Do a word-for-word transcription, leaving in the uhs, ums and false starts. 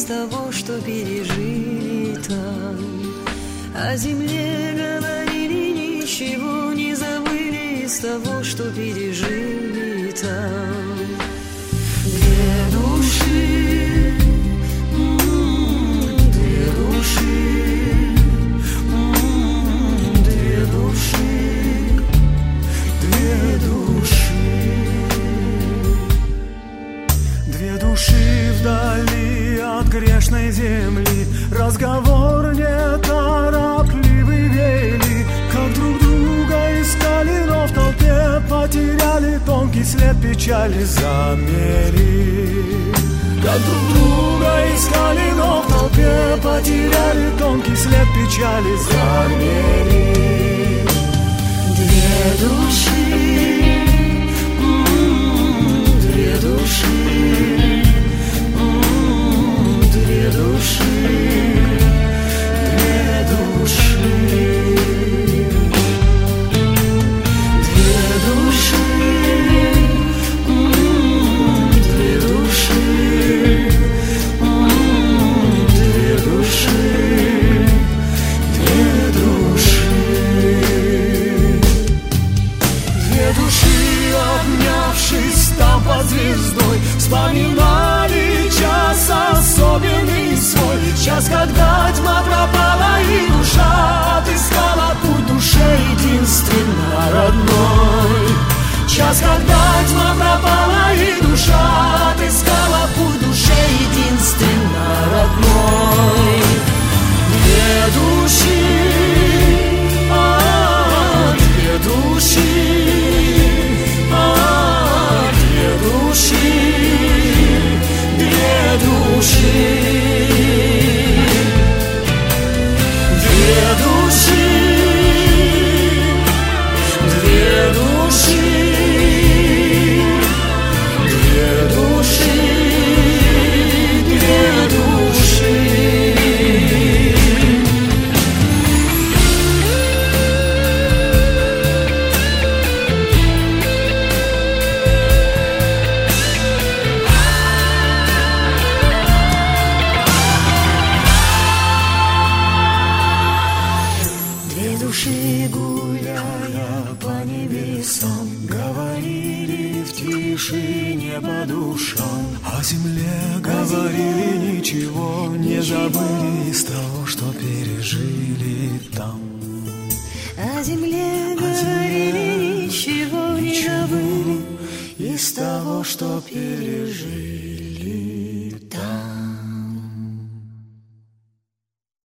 того, что пережили там. О земле говорили, ничего не забыли из того, что пережили там. Две души, две души, две души, две души. Две души вдали от грешной земли, разговор неторопливый вели, как друг друга искали, но в толпе потеряли, тонкий след печали замели. Как друг друга искали, но в толпе потеряли, тонкий след печали замели. Две души, две души, две души, две души, две души, две души, две души, две души. Две души, обнявшись там под звездой, вспоминали час особенный свой. Час, когда тьма пропала и душа отыскала путь душе единственно родной. Час, когда тьма пропала и душа отыскала путь душе единственно родной. Две души, а, две души, а, две души, две души, две души, две души, две души, две души. Две души, гуляя по небесам, говорили в тишине по душам. О земле говорили, ничего не забыли из того, что пережили там. О земле говорили, ничего не забыли из того, что пережили там.